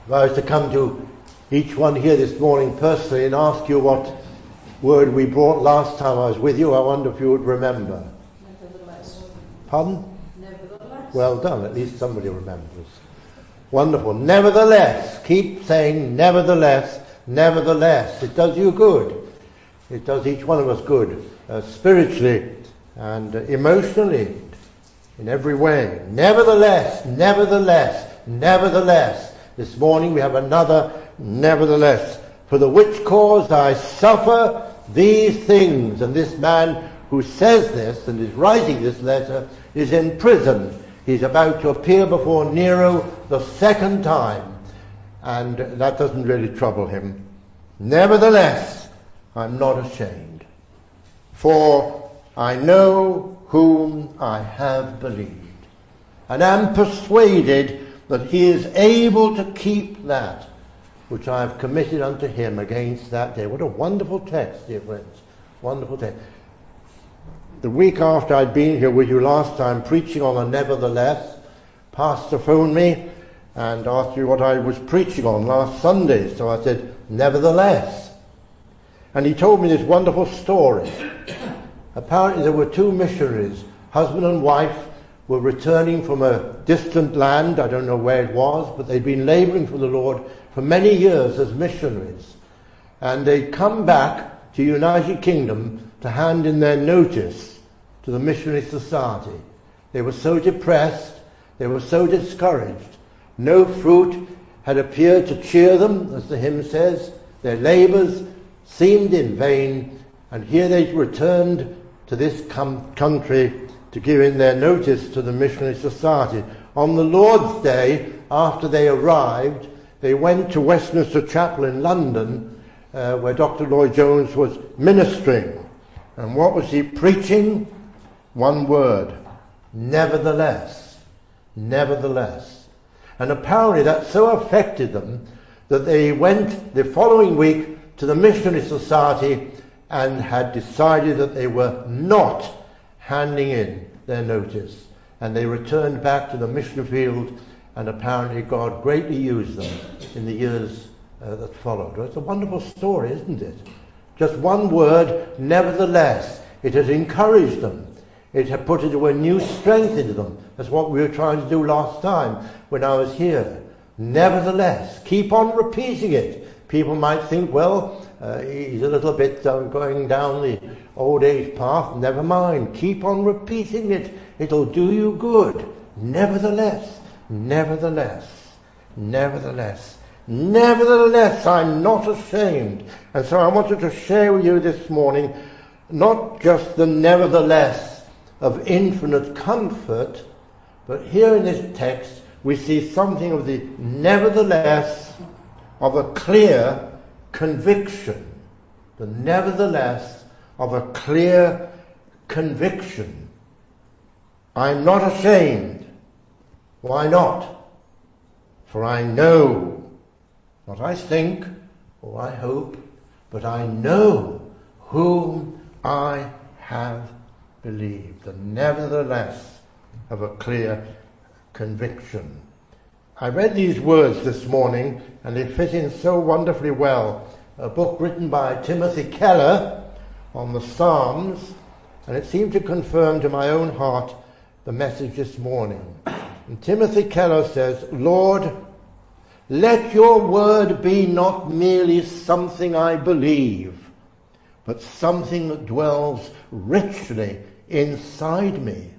If I was to come to each one here this morning personally and ask you what word we brought last time I was with you, I wonder if you would remember. Nevertheless. Pardon? Nevertheless. Well done, at least somebody remembers. Wonderful. Nevertheless. Keep saying nevertheless, nevertheless. It does you good. It does each one of us good, spiritually and emotionally, in every way. Nevertheless, nevertheless, nevertheless. This morning we have another nevertheless. For the which cause I suffer these things. And this man who says this and is writing this letter is in prison. He's about to appear before Nero the second time. And that doesn't really trouble him. Nevertheless, I'm not ashamed, for I know whom I have believed, and am persuaded that he is able to keep that which I have committed unto him against that day. What a wonderful text, dear friends. Wonderful text. The week after I'd been here with you last time preaching on a nevertheless, Pastor phoned me and asked me what I was preaching on last Sunday. So I said, nevertheless. And he told me this wonderful story. Apparently there were two missionaries, husband and wife, were returning from a distant land, I don't know where it was, but they'd been labouring for the Lord for many years as missionaries. And they'd come back to United Kingdom to hand in their notice to the Missionary Society. They were so depressed, they were so discouraged. No fruit had appeared to cheer them, as the hymn says. Their labours seemed in vain, and here they returned to this country to give in their notice to the Missionary Society. On the Lord's Day, after they arrived, they went to Westminster Chapel in London, where Dr. Lloyd-Jones was ministering. And what was he preaching? One word: nevertheless. Nevertheless. And apparently that so affected them that they went the following week to the Missionary Society and had decided that they were not handing in their notice. And they returned back to the mission field, and apparently God greatly used them in the years that followed. Well, it's a wonderful story, isn't it? Just one word, nevertheless. It has encouraged them. It had put a new strength into them. That's what we were trying to do last time when I was here. Nevertheless, keep on repeating it. People might think, well, he's a little bit going down the old age path. Never mind. Keep on repeating it. It'll do you good. Nevertheless, nevertheless, nevertheless, nevertheless, I'm not ashamed. And so I wanted to share with you this morning not just the nevertheless of infinite comfort, but here in this text we see something of the nevertheless of a clear conviction. The nevertheless of a clear conviction. I'm not ashamed. Why not? For I know, not I think or I hope, but I know whom I have believed. The nevertheless of a clear conviction. I read these words this morning, and they fit in so wonderfully well. A book written by Timothy Keller on the Psalms, and it seemed to confirm to my own heart the message this morning. And Timothy Keller says, Lord, let your word be not merely something I believe, but something that dwells richly inside me,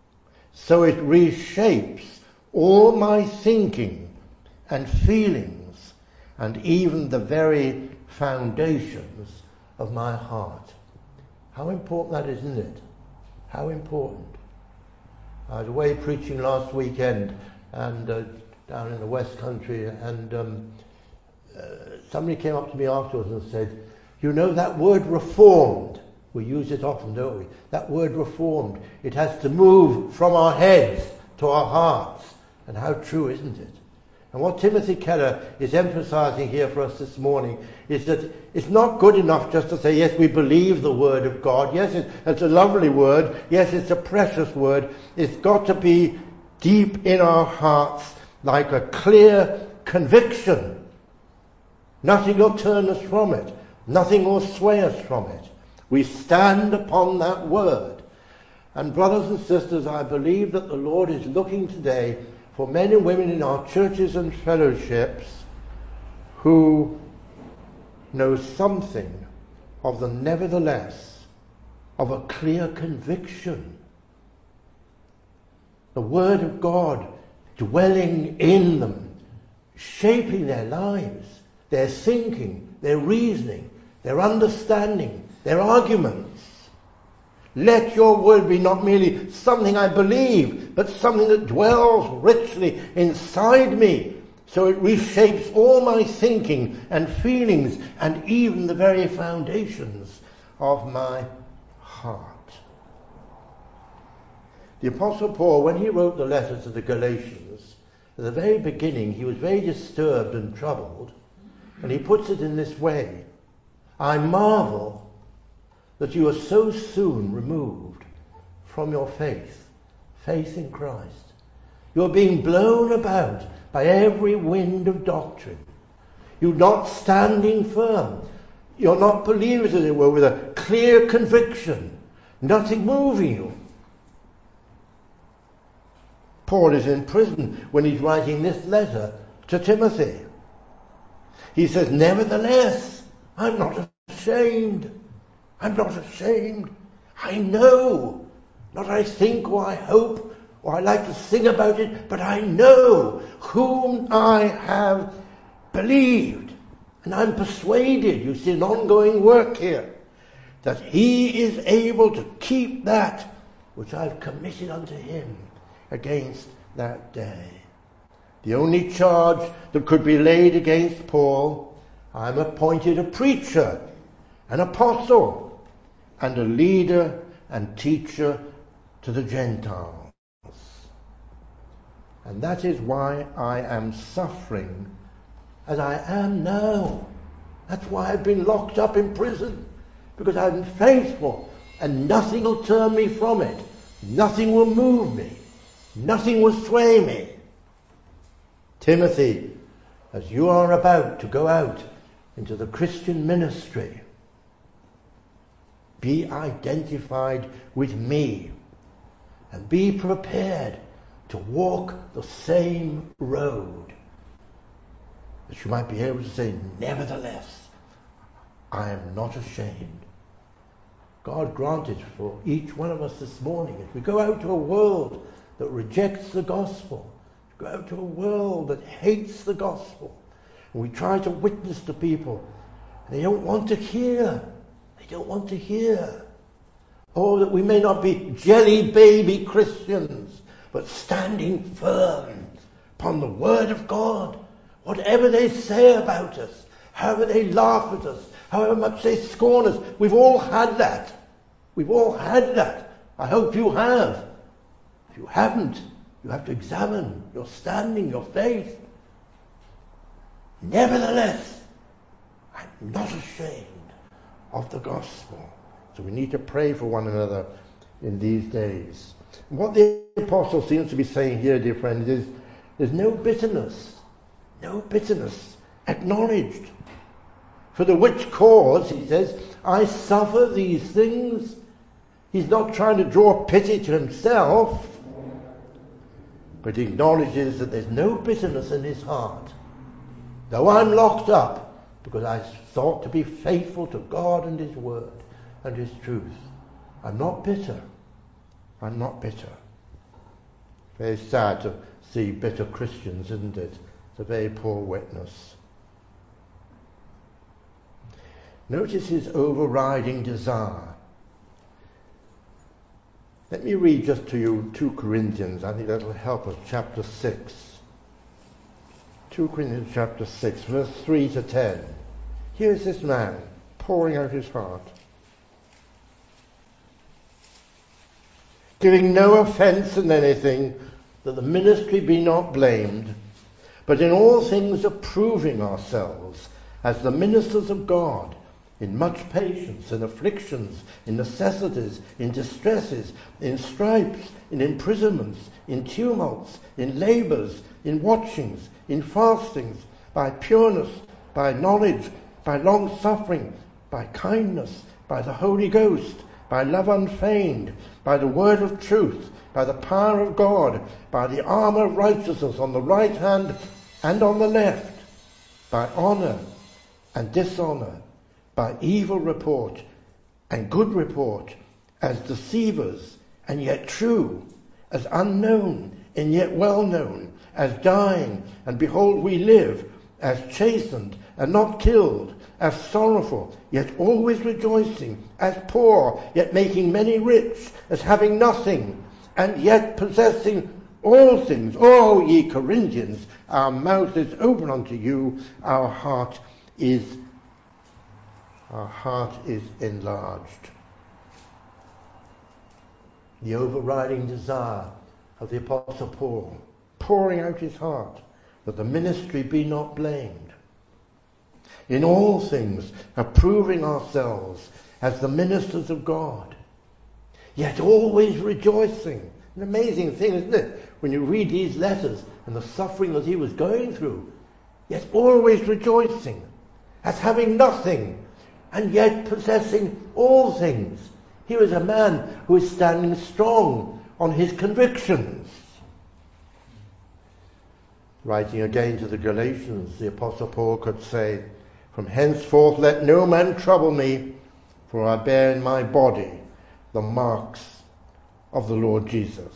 so it reshapes all my thinking and feelings, and even the very foundations of my heart. How important that is, isn't it? How important. I was away preaching last weekend and down in the West Country, and somebody came up to me afterwards and said, you know that word reformed, we use it often, don't we? That word reformed, it has to move from our heads to our hearts. And how true, isn't it? And what Timothy Keller is emphasizing here for us this morning is that it's not good enough just to say, yes, we believe the word of God. Yes, it's a lovely word. Yes, it's a precious word. It's got to be deep in our hearts like a clear conviction. Nothing will turn us from it. Nothing will sway us from it. We stand upon that word. And brothers and sisters, I believe that the Lord is looking today for men and women in our churches and fellowships who know something of the nevertheless, of a clear conviction. The Word of God dwelling in them, shaping their lives, their thinking, their reasoning, their understanding, their arguments. Let your word be not merely something I believe, but something that dwells richly inside me, so it reshapes all my thinking and feelings and even the very foundations of my heart. The Apostle Paul, when he wrote the letter to the Galatians, at the very beginning he was very disturbed and troubled, and he puts it in this way: I marvel that you are so soon removed from your faith in Christ. You're being blown about by every wind of doctrine. You're not standing firm. You're not believers, as it were, with a clear conviction. Nothing moving you. Paul is in prison when he's writing this letter to Timothy. He says, nevertheless, I'm not ashamed. I'm not ashamed. I know, not I think or I hope or I like to sing about it, but I know whom I have believed. And I'm persuaded, you see an ongoing work here, that he is able to keep that which I've committed unto him against that day. The only charge that could be laid against Paul: I'm appointed a preacher, an apostle, and a leader and teacher to the Gentiles. And that is why I am suffering as I am now. That's why I've been locked up in prison, because I'm faithful and nothing will turn me from it. Nothing will move me. Nothing will sway me. Timothy, as you are about to go out into the Christian ministry, be identified with me and be prepared to walk the same road, that you might be able to say, nevertheless, I am not ashamed. God grant it for each one of us this morning, as we go out to a world that rejects the gospel, go out to a world that hates the gospel, and we try to witness to people, and they don't want to hear. They don't want to hear. Oh, that we may not be jelly baby Christians, but standing firm upon the Word of God. Whatever they say about us, however they laugh at us, however much they scorn us, we've all had that. We've all had that. I hope you have. If you haven't, you have to examine your standing, your faith. Nevertheless, I'm not ashamed of the gospel. So we need to pray for one another in these days. What the apostle seems to be saying here, dear friends, is there's no bitterness acknowledged. For the which cause, he says, I suffer these things. He's not trying to draw pity to himself, but he acknowledges that there's no bitterness in his heart. Though I'm locked up, because I thought to be faithful to God and his word and his truth, I'm not bitter. I'm not bitter. Very sad to see bitter Christians, isn't it? It's a very poor witness. Notice his overriding desire. Let me read just to you 2 Corinthians. I think that will help us. Chapter 6. 2 Corinthians chapter 6, verse 3 to 10. Here's this man pouring out his heart. Giving no offence in anything, that the ministry be not blamed, but in all things approving ourselves as the ministers of God, in much patience, in afflictions, in necessities, in distresses, in stripes, in imprisonments, in tumults, in labours, in watchings, in fastings, by pureness, by knowledge, by long-suffering, by kindness, by the Holy Ghost, by love unfeigned, by the word of truth, by the power of God, by the armour of righteousness on the right hand and on the left, by honour and dishonour, by evil report and good report, as deceivers and yet true, as unknown and yet well known, as dying and behold we live, as chastened and not killed, as sorrowful yet always rejoicing, as poor yet making many rich, as having nothing and yet possessing all things. O ye Corinthians, our mouth is open unto you, our heart is enlarged. The overriding desire of the Apostle Paul, pouring out his heart, that the ministry be not blamed. In all things, approving ourselves as the ministers of God, yet always rejoicing. An amazing thing, isn't it? When you read these letters and the suffering that he was going through, yet always rejoicing, as having nothing, and yet possessing all things. He was a man who was standing strong on his convictions. Writing again to the Galatians, the Apostle Paul could say, "From henceforth let no man trouble me, for I bear in my body the marks of the Lord Jesus."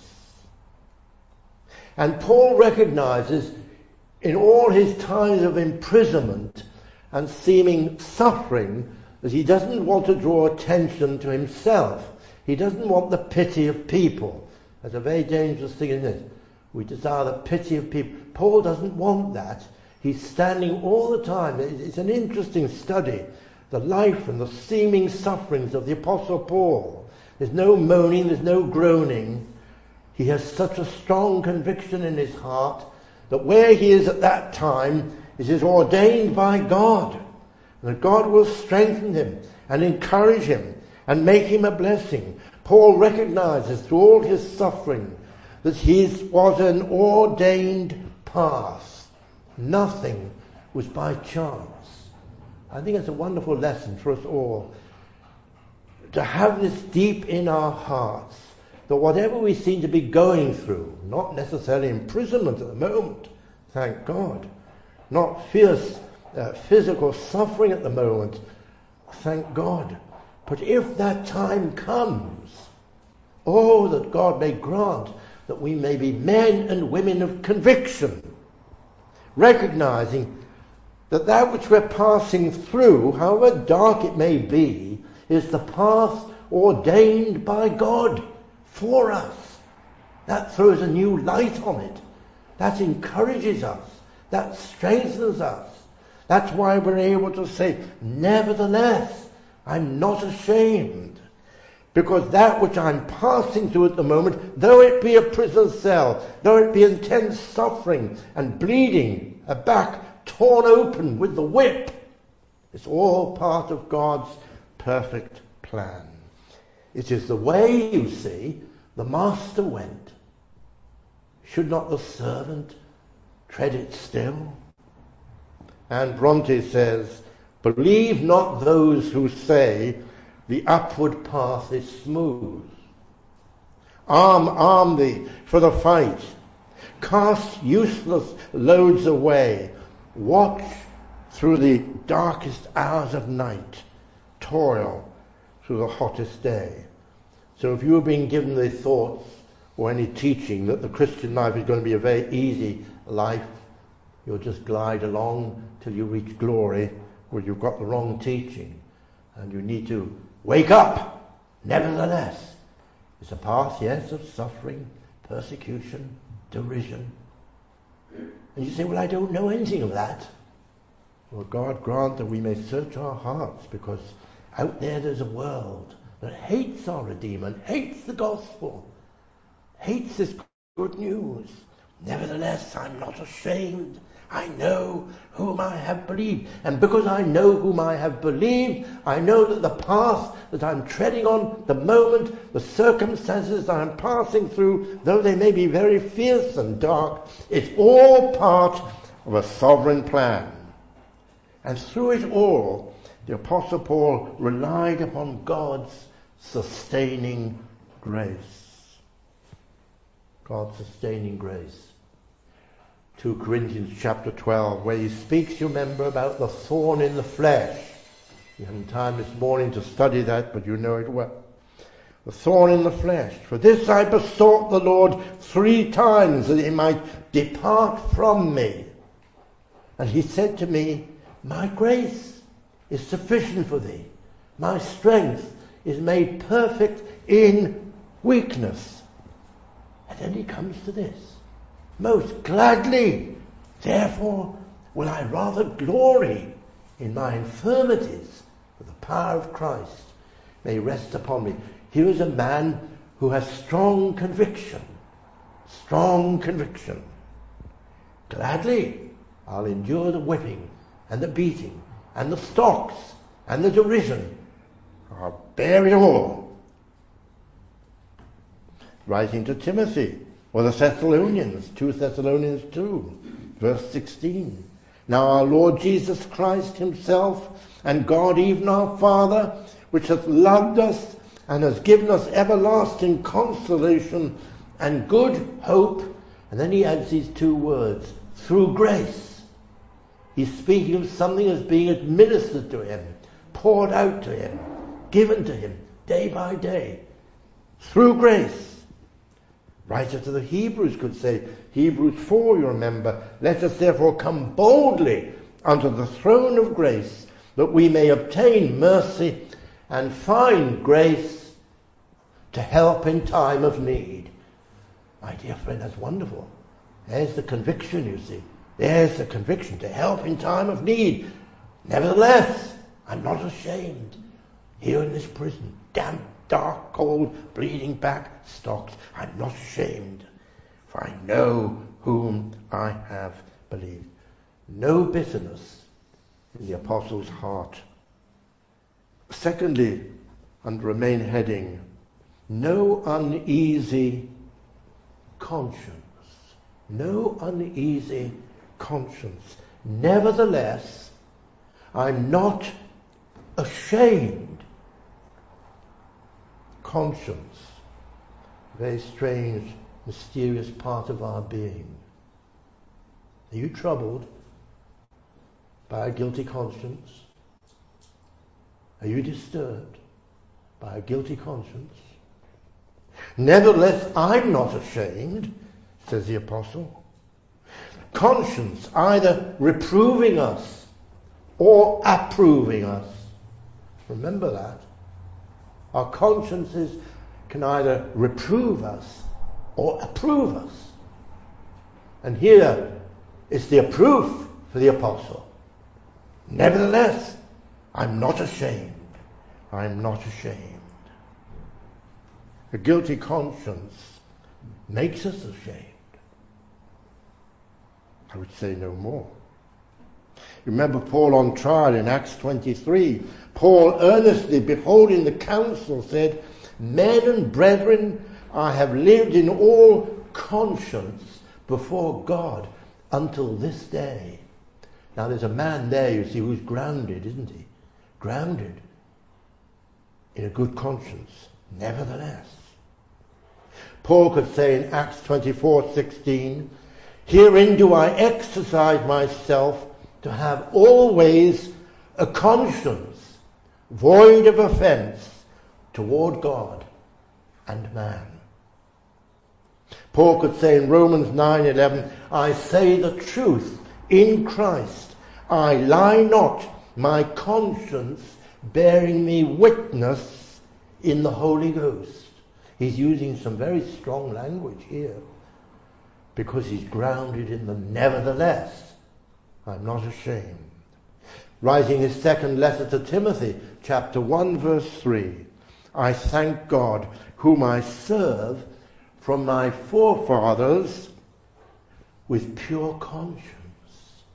And Paul recognizes in all his times of imprisonment and seeming suffering that he doesn't want to draw attention to himself. He doesn't want the pity of people. That's a very dangerous thing, isn't it? We desire the pity of people. Paul doesn't want that. He's standing all the time. It's an interesting study, the life and the seeming sufferings of the Apostle Paul. There's no moaning, there's no groaning. He has such a strong conviction in his heart that where he is at that time is ordained by God. And that God will strengthen him and encourage him and make him a blessing. Paul recognizes through all his suffering that his was an ordained path. Nothing was by chance. I think it's a wonderful lesson for us all to have this deep in our hearts, that whatever we seem to be going through, not necessarily imprisonment at the moment, thank God, not fierce physical suffering at the moment, thank God, but if that time comes, oh, that God may grant that we may be men and women of conviction, recognizing that that which we're passing through, however dark it may be, is the path ordained by God for us. That throws a new light on it. That encourages us. That strengthens us. That's why we're able to say, nevertheless, I'm not ashamed. Because that which I'm passing through at the moment, though it be a prison cell, though it be intense suffering and bleeding, a back torn open with the whip, it's all part of God's perfect plan. It is the way, you see, the master went. Should not the servant tread it still? And Bronte says, believe not those who say the upward path is smooth. Arm thee for the fight. Cast useless loads away. Watch through the darkest hours of night. Toil through the hottest day. So if you have been given the thoughts or any teaching that the Christian life is going to be a very easy life, you'll just glide along till you reach glory, well, you've got the wrong teaching. And you need to wake up. Nevertheless, it's a path, yes, of suffering, persecution, derision. And you say, well, I don't know anything of that. Well, God grant that we may search our hearts, because out there's a world that hates our Redeemer, and hates the gospel, hates this good news. Nevertheless, I'm not ashamed. I know whom I have believed. And because I know whom I have believed, I know that the path that I'm treading on, the moment, the circumstances that I'm passing through, though they may be very fierce and dark, it's all part of a sovereign plan. And through it all, the Apostle Paul relied upon God's sustaining grace. God's sustaining grace. 2 Corinthians chapter 12, where he speaks, you remember, about the thorn in the flesh. We haven't time this morning to study that, but you know it well. The thorn in the flesh. For this I besought the Lord 3 times, that he might depart from me. And he said to me, my grace is sufficient for thee. My strength is made perfect in weakness. And then he comes to this. Most gladly, therefore, will I rather glory in my infirmities, for the power of Christ may rest upon me. Here is a man who has strong conviction. Strong conviction. Gladly, I'll endure the whipping and the beating and the stocks and the derision. I'll bear it all. Writing to Timothy, or the Thessalonians, 2 Thessalonians 2, verse 16. Now our Lord Jesus Christ himself, and God even our Father, which hath loved us and has given us everlasting consolation and good hope. And then he adds these 2 words, through grace. He's speaking of something as being administered to him, poured out to him, given to him day by day. Through grace. Writer to the Hebrews could say, Hebrews 4, you remember, let us therefore come boldly unto the throne of grace, that we may obtain mercy and find grace to help in time of need. My dear friend, that's wonderful. There's the conviction, you see. There's the conviction to help in time of need. Nevertheless, I'm not ashamed. Here in this prison, damp, dark, cold, bleeding back, stocks, I'm not ashamed, for I know whom I have believed. No bitterness in the apostle's heart. Secondly, under a main heading, no uneasy conscience. No uneasy conscience. Nevertheless, I'm not ashamed. Conscience, very strange, mysterious part of our being. Are you troubled by a guilty conscience? Are you disturbed by a guilty conscience? Nevertheless, I'm not ashamed, says the apostle. Conscience either reproving us or approving us. Remember that. Our consciences can either reprove us or approve us. And here is the approof for the apostle. Nevertheless, I'm not ashamed. I'm not ashamed. A guilty conscience makes us ashamed. I would say no more. Remember Paul on trial in Acts 23. Paul earnestly, beholding the council, said, men and brethren, I have lived in all conscience before God until this day. Now there's a man there, you see, who's grounded, isn't he? Grounded in a good conscience. Nevertheless. Paul could say in Acts 24:16, herein do I exercise myself to have always a conscience void of offense toward God and man. Paul could say in Romans 9:11, I say the truth in Christ. I lie not, my conscience bearing me witness in the Holy Ghost. He's using some very strong language here because he's grounded in the nevertheless. I'm not ashamed. Writing his second letter to Timothy, chapter 1, verse 3. I thank God, whom I serve from my forefathers with pure conscience.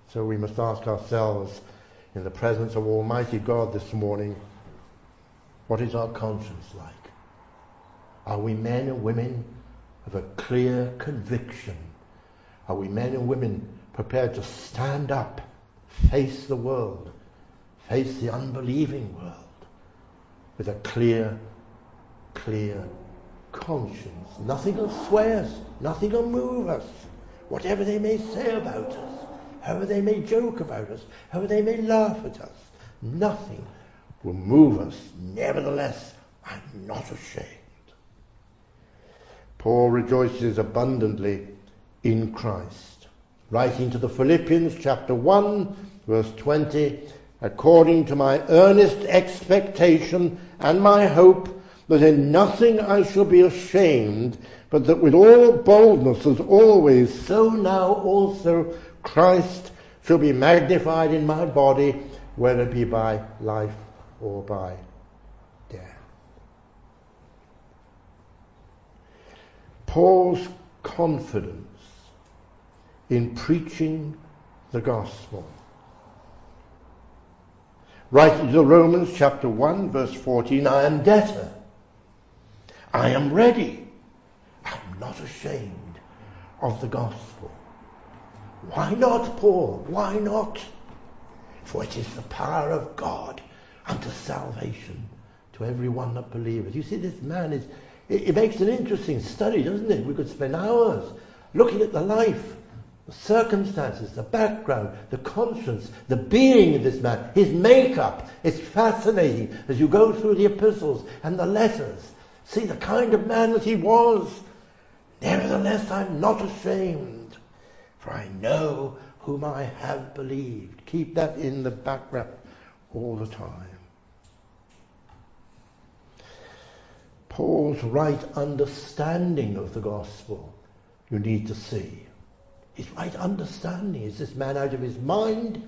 So we must ask ourselves, in the presence of Almighty God this morning, what is our conscience like? Are we men and women of a clear conviction? Are we men and women prepared to stand up, face the world, face the unbelieving world, with a clear conscience? Nothing will sway us, nothing will move us, whatever they may say about us, however they may joke about us, however they may laugh at us, nothing will move us. Nevertheless, I'm not ashamed. Paul rejoices abundantly in Christ. Writing to the Philippians chapter 1 verse 20, according to my earnest expectation and my hope that in nothing I shall be ashamed, but that with all boldness as always, so now also Christ shall be magnified in my body, whether it be by life or by death. Paul's confidence in preaching the gospel. Writing to Romans chapter 1 verse 14, I am debtor. I am ready. I'm not ashamed of the gospel. Why not, Paul? Why not? For it is the power of God unto salvation to everyone that believeth. You see, this man is, it makes an interesting study, doesn't it? We could spend hours looking at the life, the circumstances, the background, the conscience, the being of this man, his makeup. It's fascinating as you go through the epistles and the letters. See the kind of man that he was. Nevertheless, I'm not ashamed, for I know whom I have believed. Keep that in the background all the time. Paul's right understanding of the gospel, you need to see. His right understanding. Is this man out of his mind?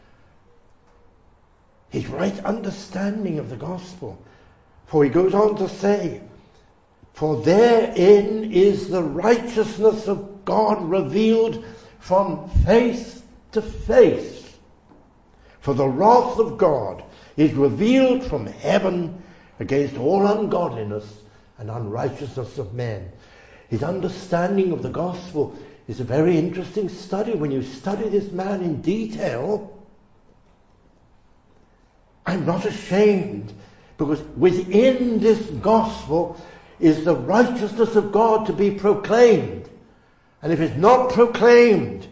His right understanding of the gospel. For he goes on to say, for therein is the righteousness of God revealed from faith to faith. For the wrath of God is revealed from heaven against all ungodliness and unrighteousness of men. His understanding of the gospel is a very interesting study. When you study this man in detail, I'm not ashamed, because within this gospel is the righteousness of God to be proclaimed. And if it's not proclaimed,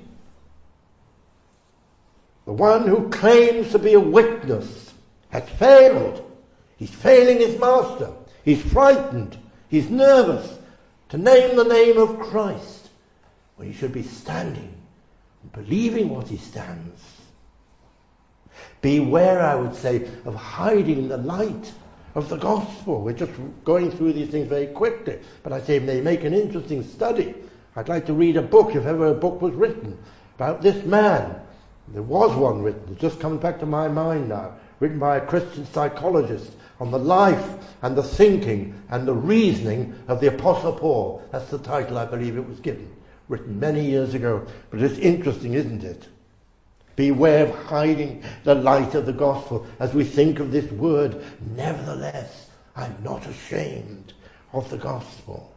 the one who claims to be a witness has failed. He's failing his master. He's frightened. He's nervous to name the name of Christ, when he should be standing and believing what he stands. Beware, I would say, of hiding the light of the gospel. We're just going through these things very quickly, but I say they make an interesting study. I'd like to read a book, if ever a book was written, about this man. There was one written, it just comes back to my mind now, written by a Christian psychologist on the life and the thinking and the reasoning of the Apostle Paul. That's the title, I believe it was given, written many years ago. But it's interesting, isn't it? Beware of hiding the light of the gospel as we think of this word, nevertheless, I'm not ashamed of the gospel.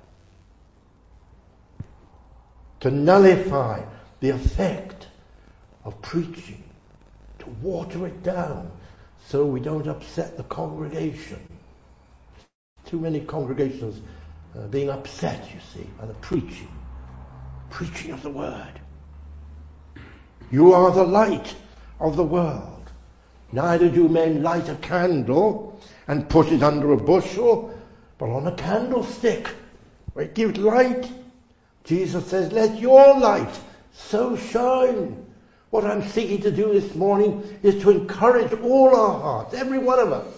To nullify the effect of preaching, to water it down so we don't upset the congregation. Too many congregations being upset, you see, by the preaching of the word. You are the light of the world. Neither do men light a candle and put it under a bushel, but on a candlestick, where it gives light. Jesus says, let your light so shine. What I'm seeking to do this morning is to encourage all our hearts, every one of us,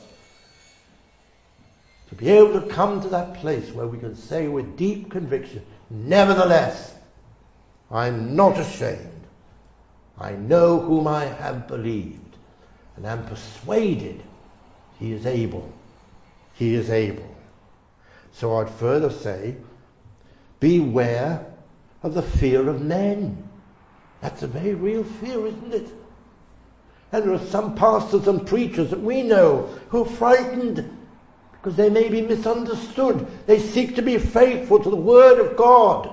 to be able to come to that place where we can say with deep conviction, nevertheless, I'm not ashamed. I know whom I have believed, and am persuaded he is able. He is able. So I'd further say, beware of the fear of men. That's a very real fear, isn't it? And there are some pastors and preachers that we know who are frightened because they may be misunderstood. They seek to be faithful to the Word of God.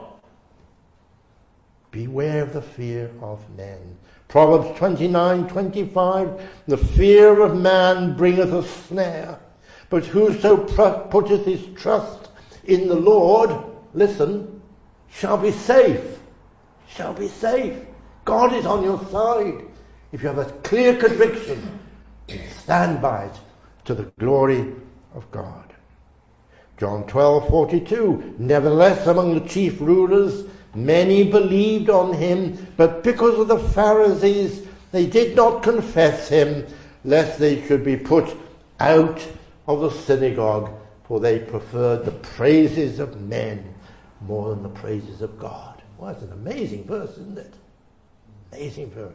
Beware of the fear of men. Proverbs 29:25, the fear of man bringeth a snare, but whoso putteth his trust in the Lord, listen, shall be safe. Shall be safe. God is on your side. If you have a clear conviction, stand by it to the glory of God. John 12:42, nevertheless among the chief rulers many believed on him, but because of the Pharisees they did not confess him, lest they should be put out of the synagogue, for they preferred the praises of men more than the praises of God. Well, that's an amazing verse, isn't it? Amazing verse.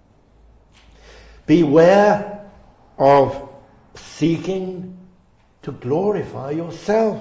Beware of seeking to glorify yourself.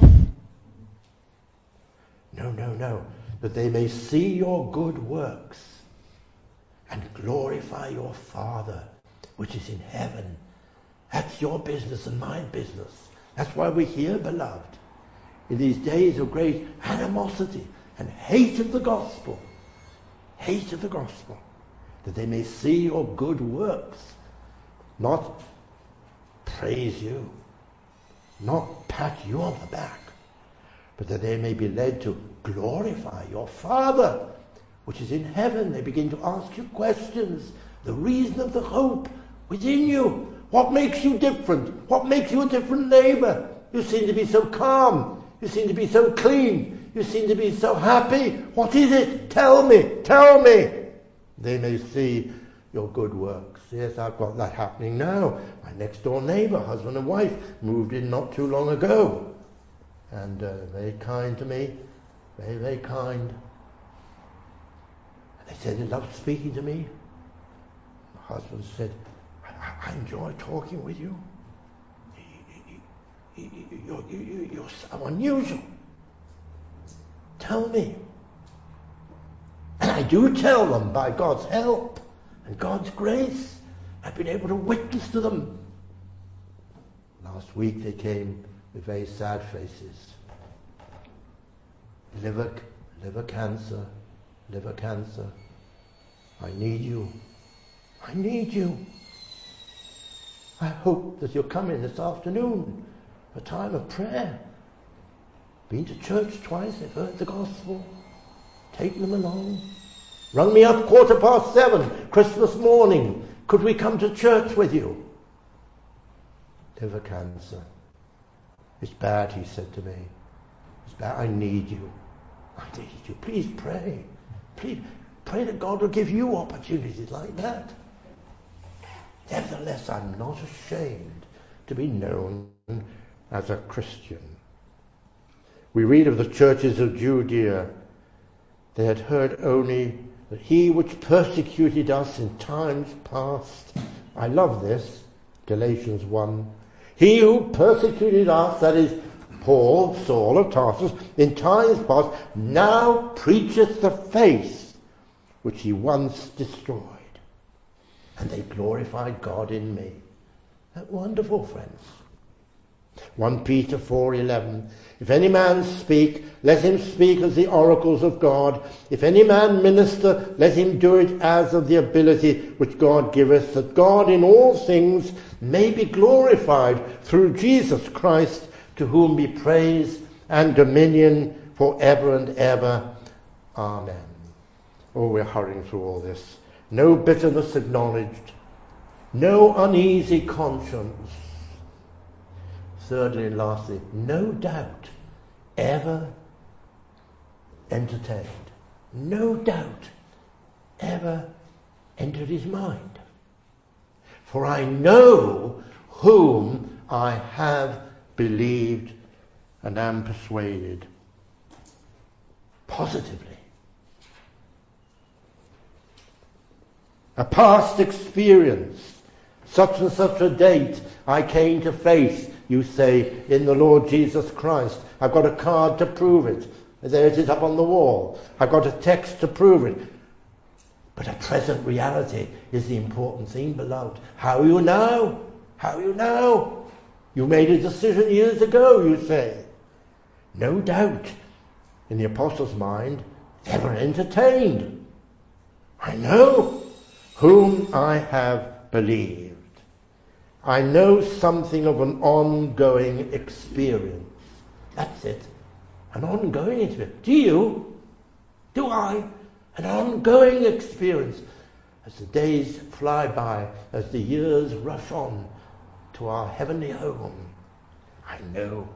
No. That they may see your good works and glorify your Father which is in heaven. That's your business and my business. That's why we're here, beloved. In these days of great animosity and hate of the gospel. Hate of the gospel. That they may see your good works. Not praise you. Not pat you on the back. But that they may be led to glorify your Father, which is in heaven. They begin to ask you questions. The reason of the hope within you. What makes you different? What makes you a different neighbour? You seem to be so calm. You seem to be so clean. You seem to be so happy. What is it? Tell me. Tell me. They may see your good works. Yes, I've got that happening now. My next door neighbour, husband and wife, moved in not too long ago. And very kind to me. Very, very kind. And they said they loved speaking to me. My husband said, I enjoy talking with you. You're so unusual. Tell me. And I do tell them by God's help and God's grace. I've been able to witness to them. Last week they came with very sad faces. Liver cancer. I need you. I need you. I hope that you'll come in this afternoon, a time of prayer. Been to church twice, they've heard the gospel. Take them along. Rung me up 7:15, Christmas morning. Could we come to church with you? Liver cancer. It's bad, he said to me. It's bad. I need you. I need you. Please pray. Please pray that God will give you opportunities like that. Nevertheless, I'm not ashamed to be known as a Christian. We read of the churches of Judea. They had heard only that he which persecuted us in times past. I love this. Galatians 1. He who persecuted us, that is Paul, Saul of Tarsus, in times past, now preacheth the faith which he once destroyed. And they glorified God in me. That's wonderful, friends. 1 Peter 4:11. If any man speak, let him speak as the oracles of God. If any man minister, let him do it as of the ability which God giveth, that God in all things may be glorified through Jesus Christ, to whom be praise and dominion for ever and ever. Amen. Oh, we're hurrying through all this. No bitterness acknowledged. No uneasy conscience. Thirdly and lastly, no doubt ever entertained. No doubt ever entered his mind. For I know whom I have believed and am persuaded. Positively. A past experience, such and such a date, I came to faith, you say, in the Lord Jesus Christ. I've got a card to prove it. There it is up on the wall. I've got a text to prove it. But a present reality is the important thing, beloved. How are you now? How are you now? You made a decision years ago, you say. No doubt, in the apostle's mind, they were entertained. I know whom I have believed. I know something of an ongoing experience. That's it. An ongoing experience. Do you? Do I? An ongoing experience. As the days fly by, as the years rush on to our heavenly home, I know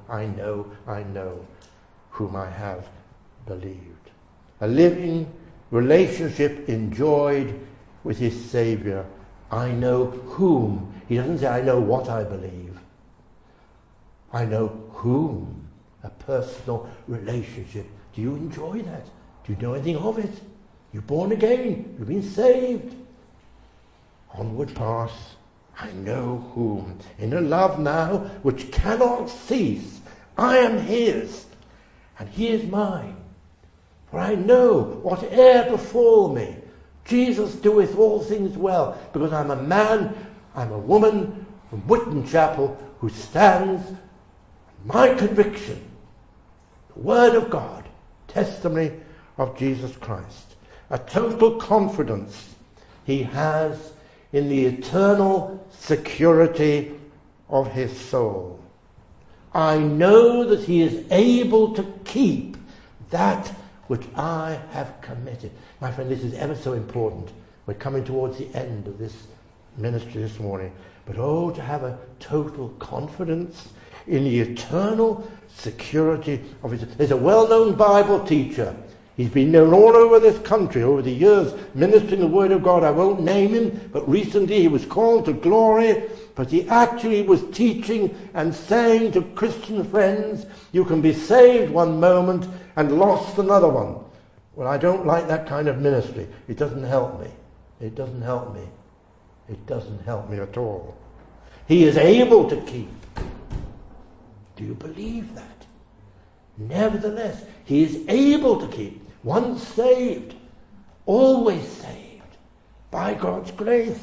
whom I have believed. A living relationship enjoyed with his Saviour. I know whom. He doesn't say, I know what I believe. I know whom. A personal relationship. Do you enjoy that? Do you know anything of it? You're born again. You've been saved. Onward path. I know whom. In a love now which cannot cease. I am his, and he is mine. For I know whate'er befall me, Jesus doeth all things well, because I'm a man, I'm a woman from Whitton Chapel who stands my conviction, the Word of God, testimony of Jesus Christ, a total confidence he has in the eternal security of his soul. I know that he is able to keep that which I have committed. My friend, this is ever so important. We're coming towards the end of this ministry this morning. But to have a total confidence in the eternal security of his... There's a well-known Bible teacher. He's been known all over this country over the years, ministering the Word of God. I won't name him, but recently he was called to glory. But he actually was teaching and saying to Christian friends, you can be saved one moment and lost another one. Well, I don't like that kind of ministry. It doesn't help me. It doesn't help me. It doesn't help me at all. He is able to keep. Do you believe that? Nevertheless, he is able to keep. Once saved, always saved, by God's grace.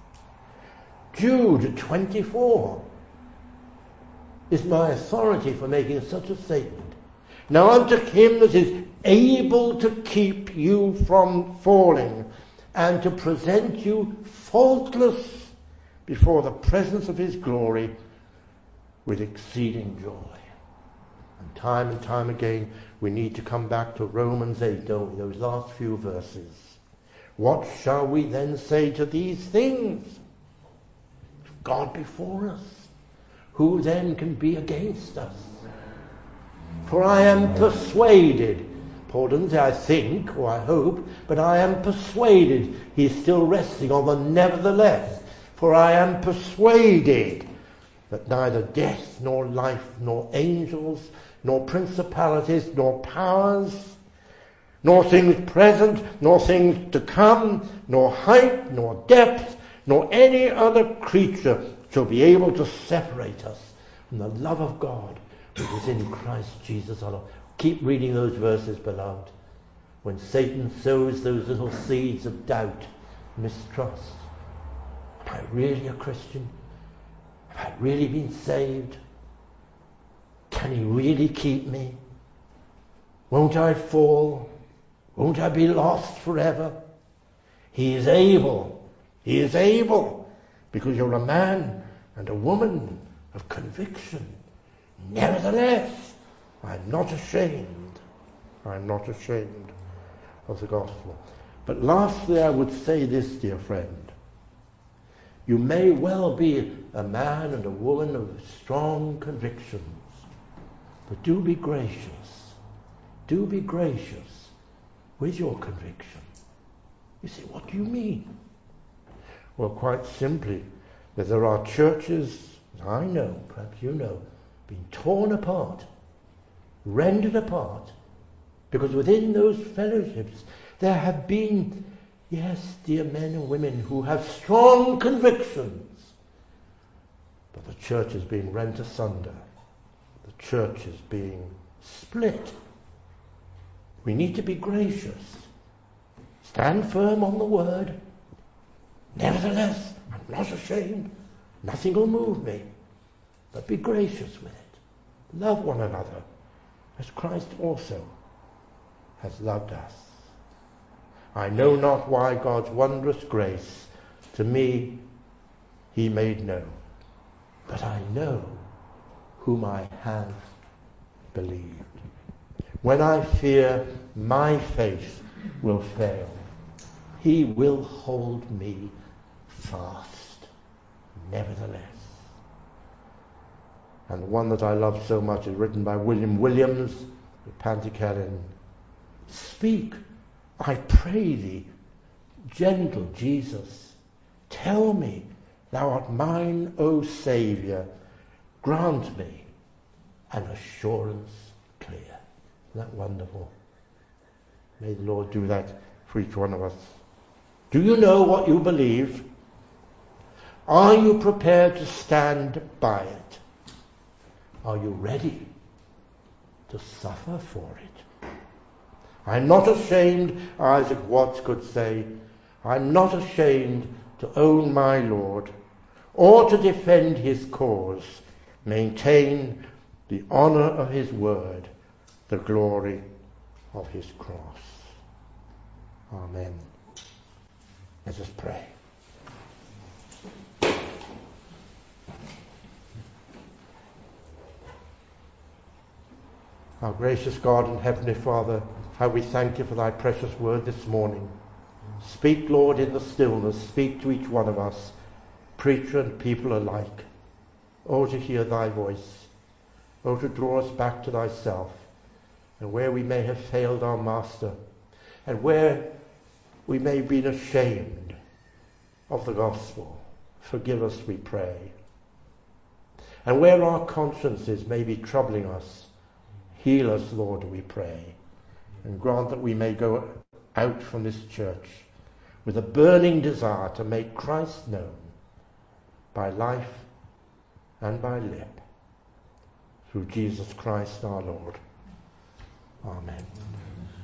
Jude 24 is my authority for making such a statement. Now unto him that is able to keep you from falling, and to present you faultless before the presence of his glory with exceeding joy. And time again, we need to come back to Romans 8, don't we? Those last few verses. What shall we then say to these things? God before us, who then can be against us? For I am persuaded, Paul doesn't say I think or I hope, but I am persuaded. He's still resting on the nevertheless. For I am persuaded that neither death nor life nor angels nor principalities nor powers nor things present nor things to come nor height nor depth nor any other creature shall be able to separate us from the love of God which is in Christ Jesus our Lord. Keep reading those verses, beloved. When Satan sows those little seeds of doubt, mistrust. Am I really a Christian? Have I really been saved? Can he really keep me? Won't I fall? Won't I be lost forever? He is able. He is able. Because you're a man and a woman of conviction. Nevertheless, I'm not ashamed. I'm not ashamed of the gospel. But lastly, I would say this, dear friend. You may well be a man and a woman of strong convictions, but do be gracious. Do be gracious with your conviction. You say, what do you mean? Well, quite simply, that there are churches, as I know, perhaps you know, being torn apart, rendered apart, because within those fellowships there have been, yes, dear men and women who have strong convictions, but the church is being rent asunder. The church is being split. We need to be gracious. Stand firm on the word. Nevertheless, I'm not ashamed. Nothing will move me. But be gracious with it. Love one another, as Christ also has loved us. I know not why God's wondrous grace to me he made known, but I know whom I have believed. When I fear my faith will fail, he will hold me fast, nevertheless. And the one that I love so much is written by William Williams, the Pantycelyn. Speak, I pray thee, gentle Jesus. Tell me, thou art mine, O Saviour. Grant me an assurance clear. Isn't that wonderful? May the Lord do that for each one of us. Do you know what you believe? Are you prepared to stand by it? Are you ready to suffer for it? I'm not ashamed, Isaac Watts could say. I'm not ashamed to own my Lord, or to defend his cause, maintain the honour of his word, the glory of his cross. Amen. Let us pray. Our gracious God and Heavenly Father, how we thank you for thy precious word this morning. Speak, Lord, in the stillness. Speak to each one of us, preacher and people alike. Oh, to hear thy voice. Oh, to draw us back to thyself. And where we may have failed our Master, and where we may have been ashamed of the gospel, forgive us, we pray. And where our consciences may be troubling us, heal us, Lord, we pray, and grant that we may go out from this church with a burning desire to make Christ known by life and by lip, through Jesus Christ our Lord. Amen.